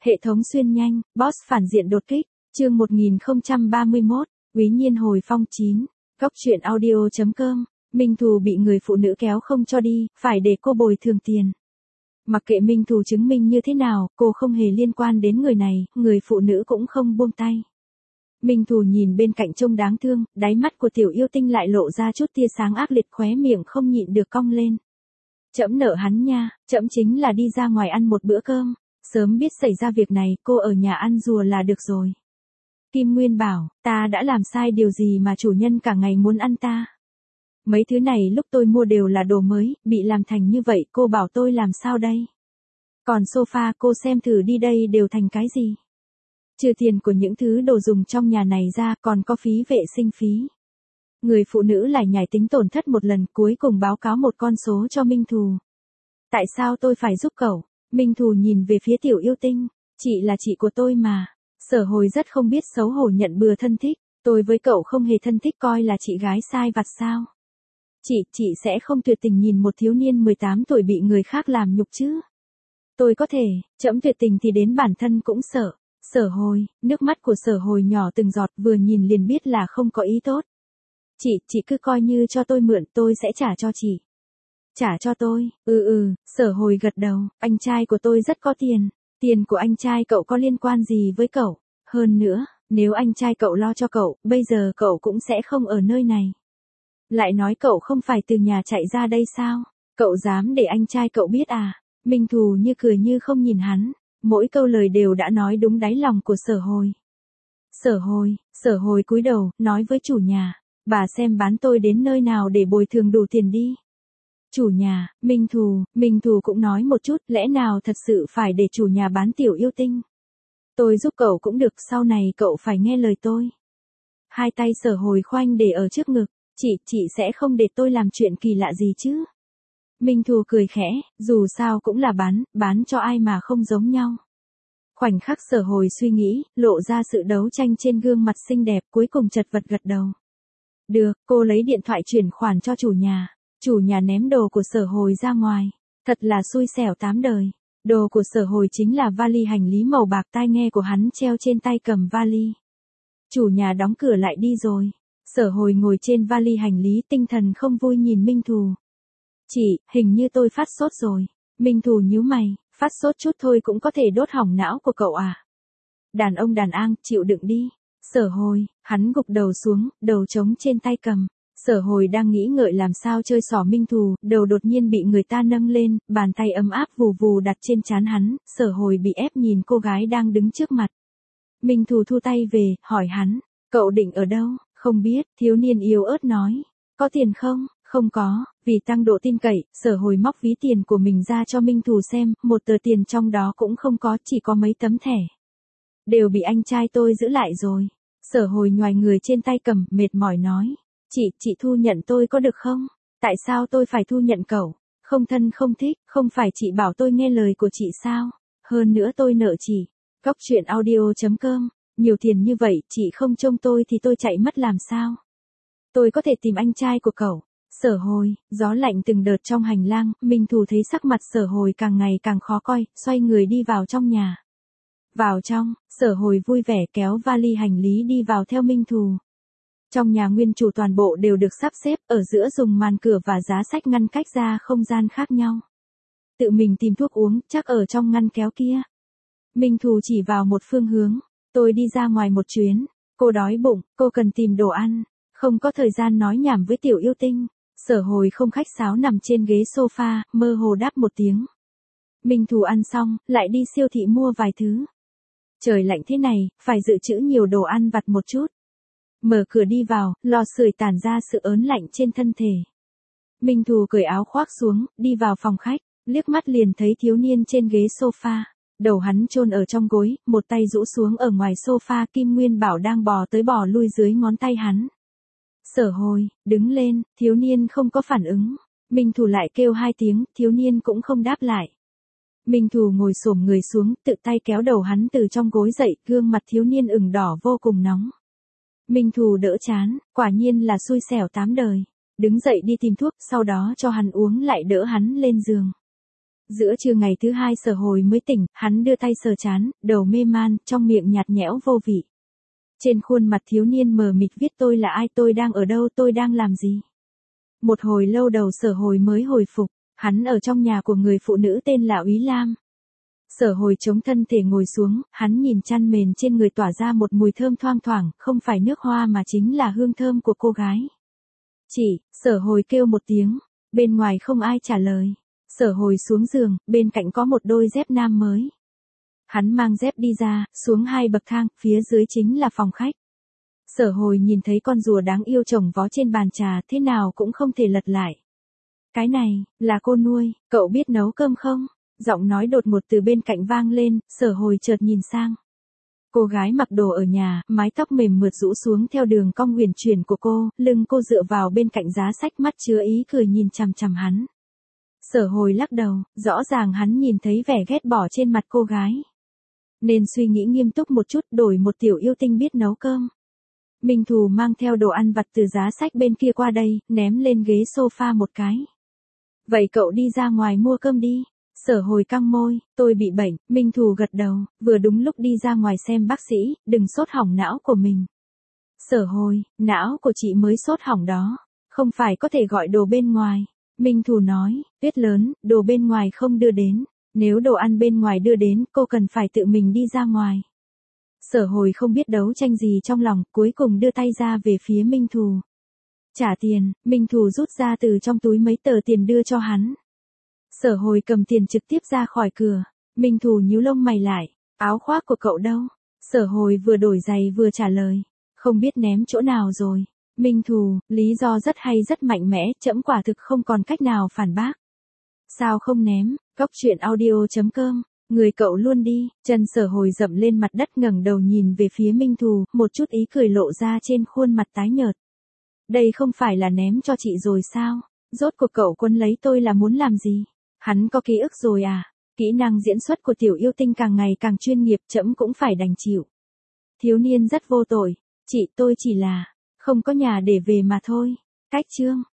Hệ thống xuyên nhanh, boss phản diện đột kích, chương 1031, Quý Nhiên hồi phong 9, Góc truyện audio.com, Minh Thù bị người phụ nữ kéo không cho đi, phải để cô bồi thường tiền. Mặc kệ Minh Thù chứng minh như thế nào, cô không hề liên quan đến người này, người phụ nữ cũng không buông tay. Minh Thù nhìn bên cạnh trông đáng thương, đáy mắt của tiểu yêu tinh lại lộ ra chút tia sáng ác liệt, khóe miệng không nhịn được cong lên. Trẫm nợ hắn nha, trẫm chính là đi ra ngoài ăn một bữa cơm, sớm biết xảy ra việc này, cô ở nhà ăn rùa là được rồi. Kim Nguyên bảo, ta đã làm sai điều gì mà chủ nhân cả ngày muốn ăn ta? Mấy thứ này lúc tôi mua đều là đồ mới, bị làm thành như vậy cô bảo tôi làm sao đây? Còn sofa cô xem thử đi đây đều thành cái gì? Trừ tiền của những thứ đồ dùng trong nhà này ra còn có phí vệ sinh phí. Người phụ nữ lại nhảy tính tổn thất một lần, cuối cùng báo cáo một con số cho Minh Thù. Tại sao tôi phải giúp cậu? Minh Thù nhìn về phía tiểu yêu tinh, chị là chị của tôi mà. Sở Hồi rất không biết xấu hổ nhận bừa thân thích, tôi với cậu không hề thân thích, coi là chị gái sai vặt sao? Chị sẽ không tuyệt tình nhìn một thiếu niên 18 tuổi bị người khác làm nhục chứ? Tôi có thể, trẫm tuyệt tình thì đến bản thân cũng sợ. Sở Hồi, nước mắt của Sở Hồi nhỏ từng giọt, vừa nhìn liền biết là không có ý tốt. Chị cứ coi như cho tôi mượn, tôi sẽ trả cho chị. Trả cho tôi, Sở Hồi gật đầu, anh trai của tôi rất có tiền. Tiền của anh trai cậu có liên quan gì với cậu? Hơn nữa, nếu anh trai cậu lo cho cậu, bây giờ cậu cũng sẽ không ở nơi này. Lại nói cậu không phải từ nhà chạy ra đây sao? Cậu dám để anh trai cậu biết à? Minh Thù như cười như không nhìn hắn, mỗi câu lời đều đã nói đúng đáy lòng của Sở Hồi. Sở Hồi cúi đầu, nói với chủ nhà, bà xem bán tôi đến nơi nào để bồi thường đủ tiền đi. Chủ nhà, Minh Thù cũng nói một chút, lẽ nào thật sự phải để chủ nhà bán tiểu yêu tinh? Tôi giúp cậu cũng được, sau này cậu phải nghe lời tôi. Hai tay Sở Hồi khoanh để ở trước ngực, chị sẽ không để tôi làm chuyện kỳ lạ gì chứ? Minh Thù cười khẽ, dù sao cũng là bán cho ai mà không giống nhau. Khoảnh khắc Sở Hồi suy nghĩ, lộ ra sự đấu tranh trên gương mặt xinh đẹp, cuối cùng chật vật gật đầu. Được, cô lấy điện thoại chuyển khoản cho chủ nhà. Chủ nhà ném đồ của Sở Hồi ra ngoài. Thật là xui xẻo tám đời. Đồ của Sở Hồi chính là vali hành lý màu bạc, tai nghe của hắn treo trên tay cầm vali. Chủ nhà đóng cửa lại đi rồi. Sở Hồi ngồi trên vali hành lý, tinh thần không vui nhìn Minh Thù. Chị, hình như tôi phát sốt rồi. Minh Thù nhíu mày, phát sốt chút thôi cũng có thể đốt hỏng não của cậu à? Đàn ông đàn an, chịu đựng đi. Sở Hồi, hắn gục đầu xuống, đầu trống trên tay cầm. Sở Hồi đang nghĩ ngợi làm sao chơi xỏ Minh Thù, đầu đột nhiên bị người ta nâng lên, bàn tay ấm áp vù vù đặt trên trán hắn, Sở Hồi bị ép nhìn cô gái đang đứng trước mặt. Minh Thù thu tay về, hỏi hắn, cậu định ở đâu? Không biết, thiếu niên yếu ớt nói. Có tiền không? Không có, vì tăng độ tin cậy, Sở Hồi móc ví tiền của mình ra cho Minh Thù xem, một tờ tiền trong đó cũng không có, chỉ có mấy tấm thẻ. Đều bị anh trai tôi giữ lại rồi. Sở Hồi nhoài người trên tay cầm, mệt mỏi nói. Chị thu nhận tôi có được không? Tại sao tôi phải thu nhận cậu? Không thân không thích, không phải chị bảo tôi nghe lời của chị sao? Hơn nữa tôi nợ chị. Góc truyện audio.com, nhiều tiền như vậy, chị không trông tôi thì tôi chạy mất làm sao? Tôi có thể tìm anh trai của cậu. Sở Hồi, gió lạnh từng đợt trong hành lang, Minh Thù thấy sắc mặt Sở Hồi càng ngày càng khó coi, xoay người đi vào trong nhà. Vào trong, Sở Hồi vui vẻ kéo vali hành lý đi vào theo Minh Thù. Trong nhà nguyên chủ toàn bộ đều được sắp xếp, ở giữa dùng màn cửa và giá sách ngăn cách ra không gian khác nhau. Tự mình tìm thuốc uống, chắc ở trong ngăn kéo kia. Minh Thù chỉ vào một phương hướng, tôi đi ra ngoài một chuyến, cô đói bụng, cô cần tìm đồ ăn, không có thời gian nói nhảm với tiểu yêu tinh. Sở Hồi không khách sáo nằm trên ghế sofa, mơ hồ đáp một tiếng. Minh Thù ăn xong, lại đi siêu thị mua vài thứ. Trời lạnh thế này, phải dự trữ nhiều đồ ăn vặt một chút. Mở cửa đi vào, lò sưởi tản ra sự ớn lạnh trên thân thể. Minh Thù cởi áo khoác xuống, đi vào phòng khách, liếc mắt liền thấy thiếu niên trên ghế sofa. Đầu hắn chôn ở trong gối, một tay rũ xuống ở ngoài sofa, Kim Nguyên Bảo đang bò tới bò lui dưới ngón tay hắn. Sở Hồi, đứng lên, thiếu niên không có phản ứng. Minh Thù lại kêu hai tiếng, thiếu niên cũng không đáp lại. Minh Thù ngồi xổm người xuống, tự tay kéo đầu hắn từ trong gối dậy, gương mặt thiếu niên ửng đỏ vô cùng nóng. Minh Thù đỡ chán, quả nhiên là xui xẻo tám đời. Đứng dậy đi tìm thuốc, sau đó cho hắn uống lại đỡ hắn lên giường. Giữa trưa ngày thứ hai Sở Hồi mới tỉnh, hắn đưa tay sờ trán, đầu mê man, trong miệng nhạt nhẽo vô vị. Trên khuôn mặt thiếu niên mờ mịt viết tôi là ai, tôi đang ở đâu, tôi đang làm gì. Một hồi lâu đầu Sở Hồi mới hồi phục, hắn ở trong nhà của người phụ nữ tên là Úy Lam. Sở Hồi chống thân thể ngồi xuống, hắn nhìn chăn mền trên người tỏa ra một mùi thơm thoang thoảng, không phải nước hoa mà chính là hương thơm của cô gái. Chị, Sở Hồi kêu một tiếng, bên ngoài không ai trả lời. Sở Hồi xuống giường, bên cạnh có một đôi dép nam mới. Hắn mang dép đi ra, xuống 2 bậc thang, phía dưới chính là phòng khách. Sở Hồi nhìn thấy con rùa đáng yêu chồng vó trên bàn trà, thế nào cũng không thể lật lại. Cái này, là cô nuôi, cậu biết nấu cơm không? Giọng nói đột ngột từ bên cạnh vang lên, Sở Hồi chợt nhìn sang. Cô gái mặc đồ ở nhà, mái tóc mềm mượt rũ xuống theo đường cong huyền chuyển của cô, lưng cô dựa vào bên cạnh giá sách, mắt chứa ý cười nhìn chằm chằm hắn. Sở Hồi lắc đầu, rõ ràng hắn nhìn thấy vẻ ghét bỏ trên mặt cô gái. Nên suy nghĩ nghiêm túc một chút, đổi một tiểu yêu tinh biết nấu cơm. Minh Thù mang theo đồ ăn vặt từ giá sách bên kia qua đây, ném lên ghế sofa một cái. Vậy cậu đi ra ngoài mua cơm đi. Sở Hồi căng môi, tôi bị bệnh, Minh Thù gật đầu, vừa đúng lúc đi ra ngoài xem bác sĩ, đừng sốt hỏng não của mình. Sở Hồi, não của chị mới sốt hỏng đó, không phải có thể gọi đồ bên ngoài. Minh Thù nói, tuyết lớn, đồ bên ngoài không đưa đến, nếu đồ ăn bên ngoài đưa đến, cô cần phải tự mình đi ra ngoài. Sở Hồi không biết đấu tranh gì trong lòng, cuối cùng đưa tay ra về phía Minh Thù. Trả tiền, Minh Thù rút ra từ trong túi mấy tờ tiền đưa cho hắn. Sở Hồi cầm tiền trực tiếp ra khỏi cửa. Minh Thù nhíu lông mày lại, áo khoác của cậu đâu? Sở Hồi vừa đổi giày vừa trả lời, không biết ném chỗ nào rồi. Minh Thù, lý do rất hay rất mạnh mẽ, trẫm quả thực không còn cách nào phản bác. Sao không ném? Cóc truyện audio.com, người cậu luôn đi. Chân Sở Hồi dậm lên mặt đất, ngẩng đầu nhìn về phía Minh Thù, một chút ý cười lộ ra trên khuôn mặt tái nhợt. Đây không phải là ném cho chị rồi sao? Rốt cuộc cậu quấn lấy tôi là muốn làm gì? Hắn có ký ức rồi à? Kỹ năng diễn xuất của tiểu yêu tinh càng ngày càng chuyên nghiệp, trẫm cũng phải đành chịu. Thiếu niên rất vô tội, chị tôi chỉ là không có nhà để về mà thôi. Cách chương